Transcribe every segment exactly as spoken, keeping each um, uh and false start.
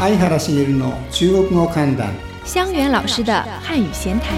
相原茂の中国語観覧。 香源老师的汉语闲谈。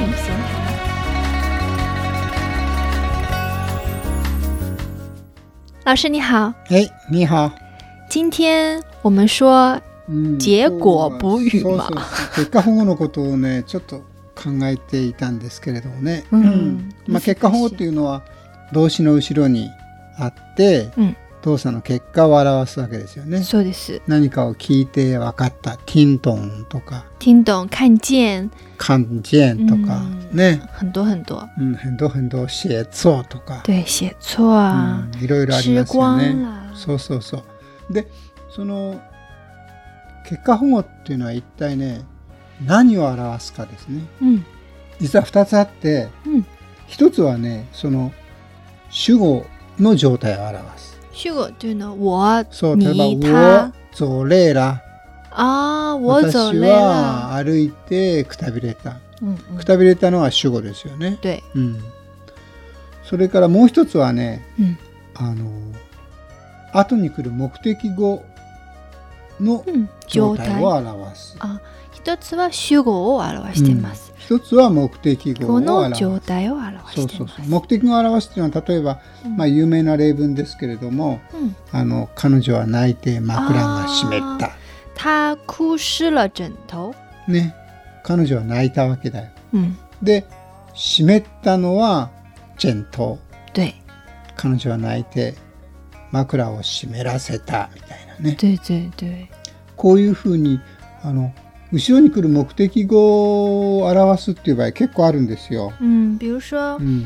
老师你好。 哎，你好。 今天我们说結果補語嘛、 うん、そうそうそう結果保護のことをねちょっと考えていたんですけれどもね、 うんうんまあ、結果保護っていうのは動詞の後ろにあって、うん、動作の結果を表すわけですよね。 そうです。 何かを聞いて分かった听懂とか听懂看見看見とか、うん、ね很多很多、 うん、很多很多写作とか对写作啊、 うん、いろいろありますよね。そうそうそう。でその結果保護っていうのは一体ね何を表すかですね、うん、実はふたつあって、うん、一つはねその主語の状態を表す。 主語というのは我、 そう例えば我走累了。 ああ、我走累了。 私は歩いてくたびれた、うんうん、くたびれたのは主語ですよね。 对、 うん、それからもう一つはね、うん、あの後に来る目的語の状態を表す、 うん、あ一つは主語を表しています、 うん、一つは目的語を表すの状態を表しています。 そうそうそう。目的語を表すというのは例えば、うんまあ、有名な例文ですけれども、うん、あの彼女は泣いて枕が湿った。 他哭湿了枕頭。 ね、彼女は泣いたわけだよ、 うん、 で湿ったのは枕頭。 对。 彼女は泣いて枕を湿らせたみたいなね。 对对对。 こういうふうにあの後ろに来る目的語を表すっていう場合結構あるんですよ。 うん、比如说、うん、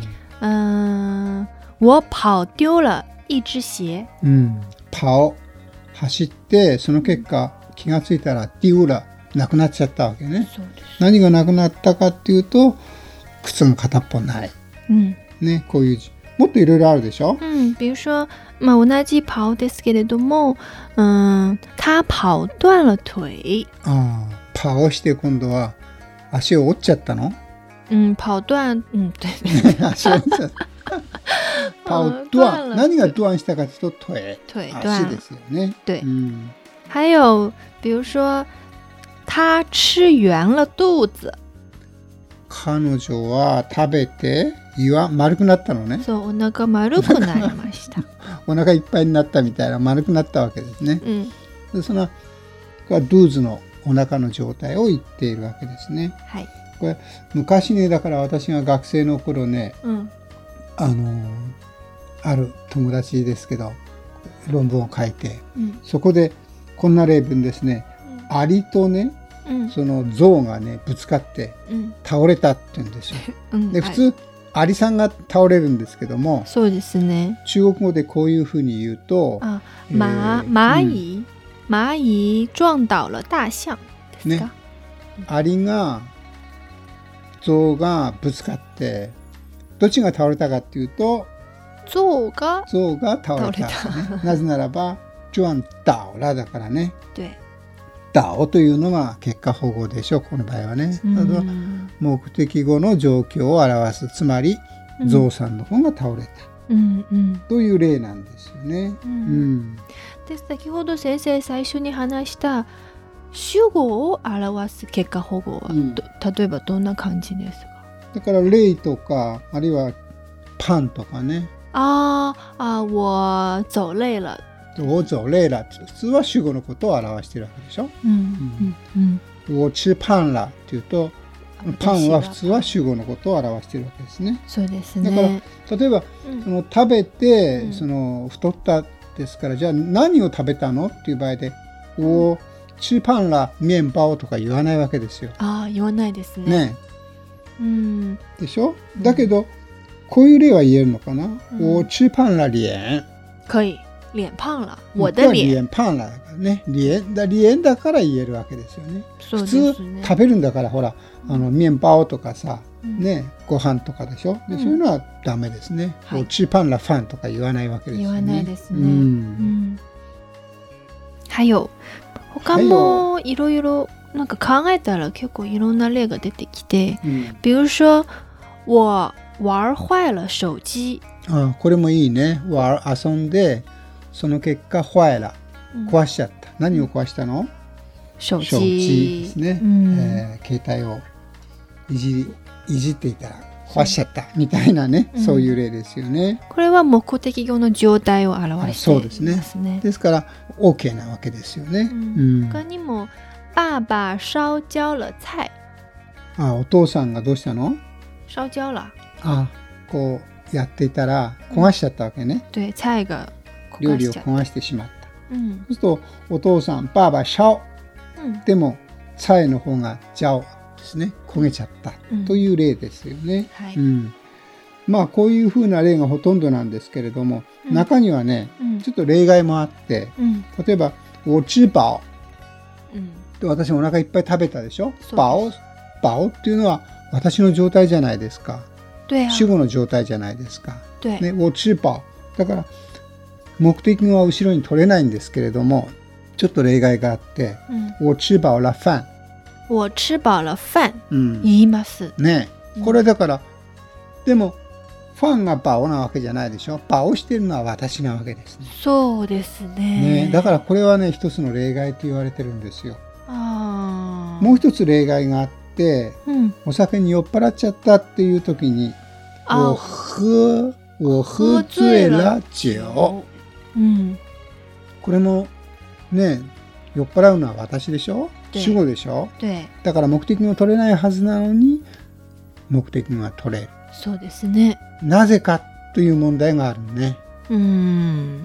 我跑丢了一只鞋。 うん、跑走ってその結果気がついたら丢了なくなっちゃったわけね。 そうです。 何がなくなったかっていうと靴が片っぽない。 うん、 ね、こういうもっといろいろあるでしょ。 うん、比如说、まあ、同じ跑ですけれども、うん、他跑断了腿。 ああ。パをして今度は足を折っちゃったの？ うん、跑断、うん、对足を折っちゃった。パを断、何が断したかというと腿、 腿足ですよね。 对、 うん。 还有比如说他吃圆了肚子。 彼女は食べて胃は丸くなったのね。 そう、お腹丸くなりました。 お腹いっぱいになったみたいな丸くなったわけですね。 うん、 でそのドゥーズのお腹の状態を言っているわけですね。 はい、 これ昔ねだから私が学生の頃ね、うん、あのある友達ですけど論文を書いて、うん、そこでこんな例文ですね、うん、アリとね、うん、その象がねぶつかって倒れたって言うんですよ、うん、で普通、はい、アリさんが倒れるんですけども、 そうですね、 中国語でこういうふうに言うとあ、えー、マ蚂蚁、うん蚂蚁撞倒了大象ですか、ね、 アリが象がぶつかってどっちが倒れたかっていうと象が象が倒れた、ね、なぜならば撞倒了だからね。 对。 倒というのが結果保護でしょこの場合はね。目的語の状況を表す、つまり象さんの方が倒れた、うんうん、という例なんですよね。うんうんで先ほど先生最初に話した主語を表す結果保護は、うん、例えばどんな感じですか？ だから累とかあるいはパンとかね。 ああ、我走累了。 我走累了普通は主語のことを表しているわけでしょ。うんうんうん、我吃パン了っていうとパンは普通は主語のことを表しているわけですね。 そうですね。 だから例えば、うん、その食べて、うん、その太ったですからじゃあ何を食べたのっていう場合で「我吃パン了面包」とか言わないわけですよ。 ああ、言わないですね。 ね、 うん、 でしょ。だけど、うん、こういう例は言えるのかな。「我吃パン了脸」 可以。脸胖了。我的脸。 脸胖了だからね。脸だ脸だから言えるわけですよね。 そうですね。 普通食べるんだからほらあの面包とかさ、うん、ねご飯とかでしょ。で、うん、そういうのはダメですね。はい、吃パン了飯とか言わないわけですよね。 言わないですね。 うんうん、 还有他もいろいろなんか考えたら結構いろんな例が出てきて、うん、比如说我玩坏了手機。 あ、これもいいね。玩遊んでその結果坏了壊しちゃった、うん、何を壊したの？ 手機ですね、うんえー、携帯をいじり、いじっていたら壊しちゃったみたいなね、うん、そういう例ですよね。 これは目的語の状態を表していますね。 そうですね。ですから OK なわけですよね。 うんうん、他にも爸爸烧焦了菜。 あ、お父さんがどうしたの？ 烧焦了。 あ、こうやっていたら焦しちゃったわけね。 对、菜が料理を焦してしまった。うん、そうするとお父さん爸爸烧、うん、でも菜の方が焦ですね、焦げちゃったという例ですよね。うんはいうん、まあこういうふうな例がほとんどなんですけれども、うん、中にはね、うん、ちょっと例外もあって、うん、例えば我吃飽、うん、で私お腹いっぱい食べたでしょ。飽飽っていうのは私の状態じゃないですか。主語の状態じゃないですか。ね、我吃飽だから目的語は後ろに取れないんですけれども、ちょっと例外があって、うん、我吃飽了飯。 我吃飽了飯、うん、言いますね。これだから、うん、でもファンがバオなわけじゃないでしょ。バオしてるのは私なわけですね。 そうです ね, ね。だからこれはね、一つの例外と言われてるんですよ。あもう一つ例外があって、うん、お酒に酔っ払っちゃったっていう時に我喝我喝醉了酒、うん、これもね、酔っ払うのは私でしょ。主語でしょ。だから目的が取れないはずなのに目的が取れる。 そうですね。 なぜかという問題があるね。うん。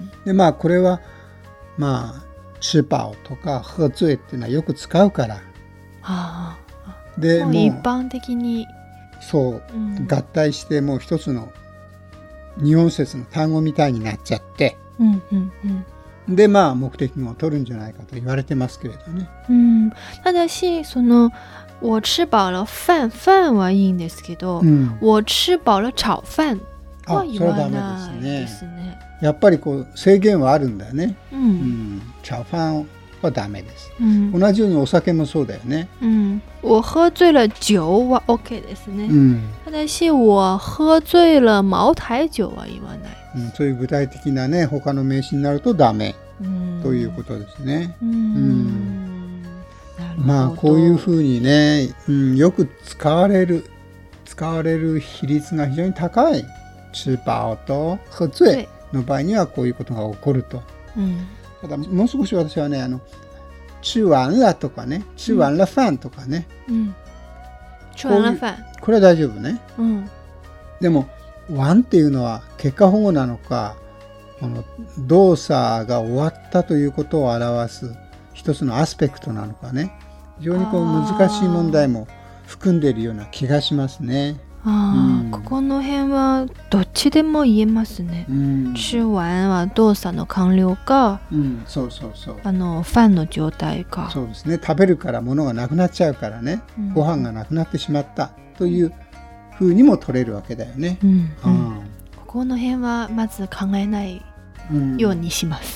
でまあこれはまあ吃飽とか喝醉っていうのはよく使うから。はあ、でもう一般的にそう、うん、合体してもう一つの二音節の単語みたいになっちゃって。うんうんうん。でまあ目的語を取るんじゃないかと言われてますけれどね。 うん。ただしその我吃飽了飯飯はいいんですけど、うん、我吃飽了炒飯は言わないですね。 やっぱりこう制限はあるんだよね。うん。うん、炒飯はダメです、うん。同じようにお酒もそうだよね。 うん。我喝醉了酒は OK ですね。うん。ただし我喝醉了茅台酒は言わない。 うん、そういう具体的なね他の名詞になるとダメ、うん、ということですね。うん。うんまあこういうふうにね、うん、よく使われる使われる比率が非常に高い吃飽と喝醉の場合にはこういうことが起こると、うん、ただもう少し私はねあの吃完了とかね吃完了飯とかね、うん、 吃完了飯これは大丈夫ね、うん、でもワンっていうのは結果保護なのかこの動作が終わったということを表す一つのアスペクトなのかね非常にこう難しい問題も含んでいるような気がしますね。 あ、うん、ここの辺はどっちでも言えますね。うん、吃完は動作の完了か、うん、そうそうそうあの飯の状態か。 そうですね。食べるから物がなくなっちゃうからね、うん、ご飯がなくなってしまったというふうにも取れるわけだよね。うんうん、 ここの辺はまず考えないようにします。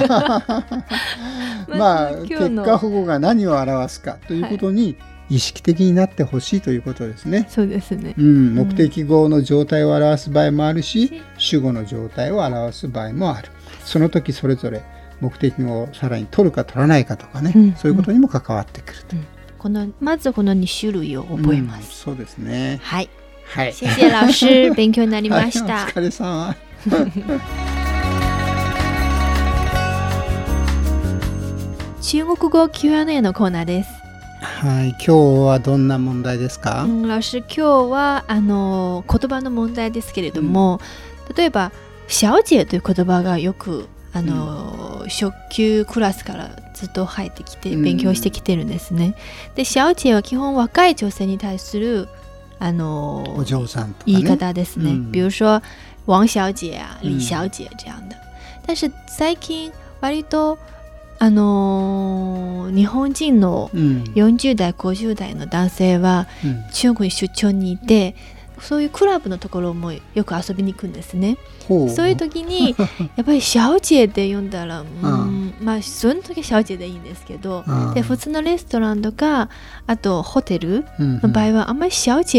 まあ結果保護が何を表すかということに意識的になってほしいということですね。 そうですね。 うん、目的語の状態を表す場合もあるし、うん、主語の状態を表す場合もある。その時それぞれ目的語をさらに取るか取らないかとかね、うん、そういうことにも関わってくると、うん、 このまずこのに種類を覚えます。 うん、そうですね。 はい。はい。謝謝老師、勉強になりました。 はい、お疲れ様。 中国語 キューアンドエー のコーナーです。 はい、今日はどんな問題ですか？ うん、老師、今日はあの言葉の問題ですけれども、うん、例えば小姐という言葉がよくあの、うん、初級クラスからずっと入ってきて勉強してきてるんですね。うん、で、小姐は基本若い女性に対するあのお嬢さんとか、ね、 言い方ですね。うん、比如说王小姐啊、李小姐这样的。但是最近割とあのー、日本人のよんじゅう代、ごじゅう代の男性は中国に出張にいて、うん、そういうクラブのところもよく遊びに行くんですね。そういう時にやっぱり小姐って呼んだら、うん、まあその時は小姐でいいんですけど、で普通のレストランとかあとホテルの場合はあんまり小姐って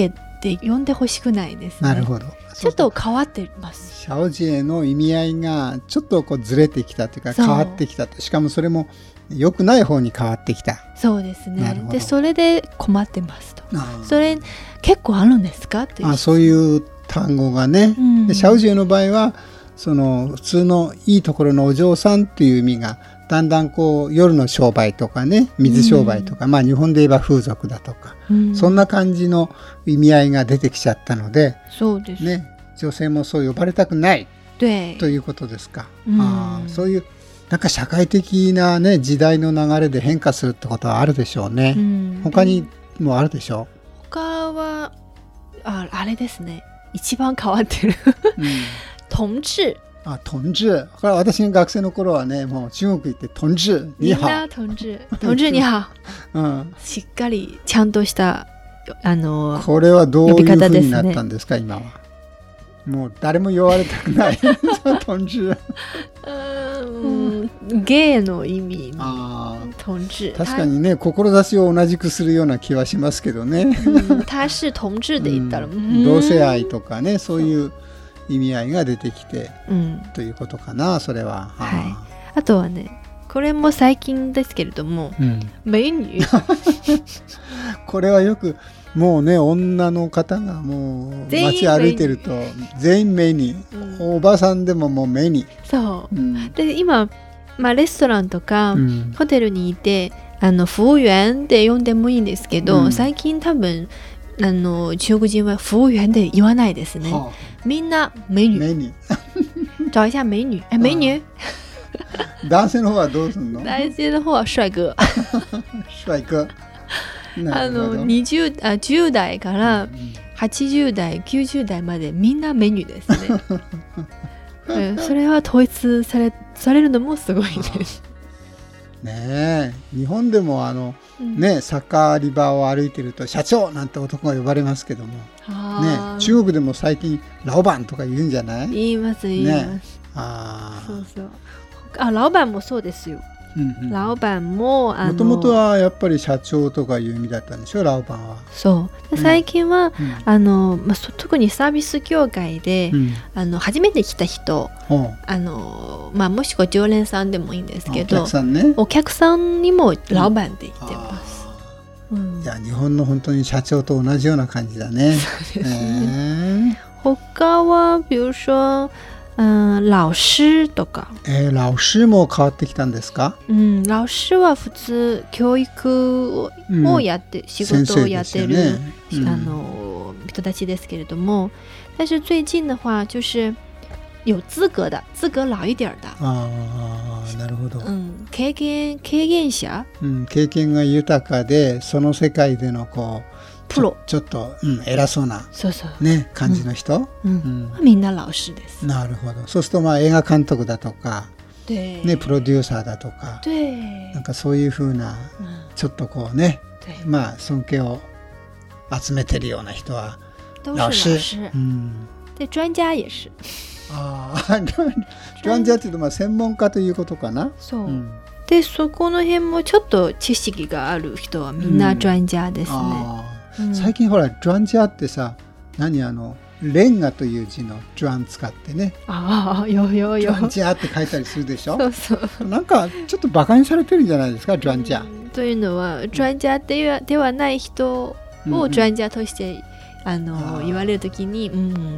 って呼んでほしくないですね。 なるほど。 ちょっと変わってます。 シャオジエの意味合いがちょっとこうずれてきたというか変わってきたと。しかもそれも良くない方に変わってきた。 そうですね。でそれで困ってますと。それ結構あるんですかという。 あ、そういう単語がね、うん、でシャオジエの場合はその普通のいいところのお嬢さんっていう意味がだんだんこう夜の商売とかね、水商売とか、うん、まあ日本で言えば風俗だとか、うん、そんな感じの意味合いが出てきちゃったので、 そうですね、女性もそう呼ばれたくないということですか。うん、あ、そういうなんか社会的なね時代の流れで変化するってことはあるでしょうね。うん、他にもあるでしょう。 他は あ, あれですね。一番変わってる、うん、同志。 あ、同志。これ私が学生の頃はね、もう中国行って同志に好。みんな同志。同志に好。うん、しっかりちゃんとしたあのこれはどういう風になったんですか、今は。もう誰も言われたくない。同志。 うん、芸の意味の同志。 確かにね、志を同じくするような気はしますけどね。 うん、他是同志で言ったら、うん、 同性愛とかね、そういう意味合いが出てきて、うん、ということかな、それは。 はい。あとはね、これも最近ですけれども、うん、美女。 これはよくもうね、女の方がもう街歩いてると全員美女、うん、おばさんでももう美女。 そう、うん、で今、まあ、レストランとか、うん、ホテルにいてあの服務員って呼んでもいいんですけど、うん、最近多分あの中国人は服務員で言わないですね、はあ、みんな美女。 美女。 找一下美女。え、美女。 男性の方はどうするの？ 男性の方は帥哥。 帥哥。 あのにじゅうあじゅう代からはちじゅう代きゅうじゅう代までみんな美女ですね。それは統一され、されるのもすごいです。 ねえ、日本でもあの、うん、ね、サッカーリバーを歩いてると社長なんて男が呼ばれますけども、ね、中国でも最近ラオバンとか言うんじゃない？ 言います言います、ね、あ、そうそう、あ、ラオバンもそうですよ。うんうん、ラオバンももともとはやっぱり社長とかいう意味だったんでしょ、ラオバンは。 そうで、最近は、うん、あのまあ、特にサービス業界で、うん、あの初めて来た人、あの、まあ、もしくは常連さんでもいいんですけど、お客さんね、お客さんにもラオバンって言ってます、 うんうん、いや日本の本当に社長と同じような感じだね。 そうですね、えー、他は比如说うん、老師とか、 えー、老師も変わってきたんですか？ うん、老師は普通教育をやって、うん、仕事をやってる、ね、うん、あの人たちですけれども、但是最近的话就是有资格的、資格老一点的。 ああ、なるほど。 うん、経験経験者、 うん、経験が豊かでその世界でのこう。プロ ち, ちょっと、うん、偉そうな、 そうそう、 ね、感じの人、 うんうんうん、みんな老師です。 なるほど。そうするとまあ映画監督だとか、ね、プロデューサーだとか、なんかそういう風な、うん、ちょっとこうね、まあ尊敬を集めてるような人は老師、うん、 で专家也是。 ああ、专家っていうとまあ専門家ということかな。 そう、うん、でそこの辺もちょっと知識がある人はみんな专家ですね。 うんうん、最近ほら专家ってさ、何あのレンガという字の专使ってね、 ああ、よよよ专家って書いたりするでしょ。 そうそう、 なんかちょっとバカにされてるんじゃないですか、专家、 うん、というのは专家では、ではない人を专家として、うんうん、あの言われるときに、うん、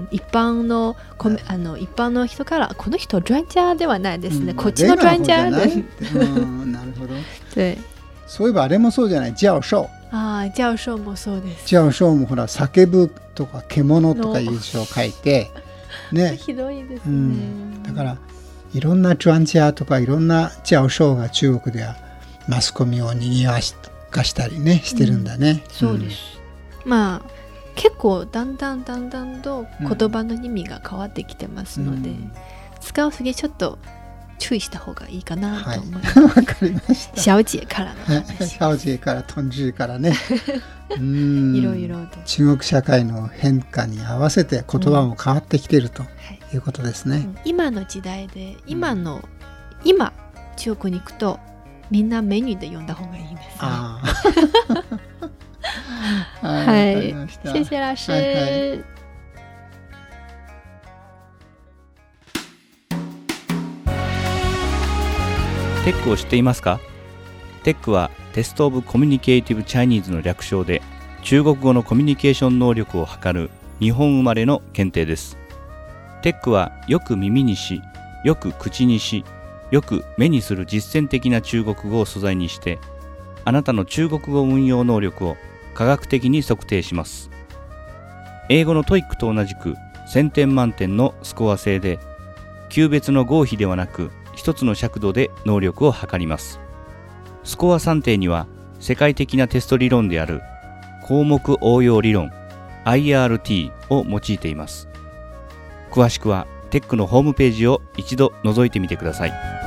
一般のコメ、あの一般の人からこの人专家ではないですね、うん、こっちの专家です。 うん、なるほど。 对、 そういえばあれもそうじゃない、教授。 ああ、教授もそうです。 教授もほら叫ぶとか獣とかいう字を書いてね、ひどいですね、うん、 だからいろんな专家とかいろんな教授が中国ではマスコミをにぎわかしたりねしてるんだね、 うん、そうです、うん、まあ結構だんだんだんだんと言葉の意味が変わってきてますので、うん、使うすぎちょっと注意した方がいいかなと思います。 わ、はい、かりました。 小姐からの話。 小姐から同志からね。うん、 いろいろと中国社会の変化に合わせて言葉も変わってきているということですね。うん、はい、うん、 今の時代で今の、うん、今中国に行くとみんなメニューで呼んだ方がいいんですね。ああはい、謝謝老師、はいはい。 テックを知っていますか？テックはテストオブコミュニケーティブチャイニーズの略称で、中国語のコミュニケーション能力を測る日本生まれの検定です。テックはよく耳にし、よく口にし、よく目にする実践的な中国語を素材にして、あなたの中国語運用能力を科学的に測定します。英語のトイックと同じくせんてん満点のスコア制で、級別の合否ではなく一つの尺度で能力を測ります。スコア算定には世界的なテスト理論である項目応用理論 アイアールティー を用いています。詳しくはテックのホームページを一度覗いてみてください。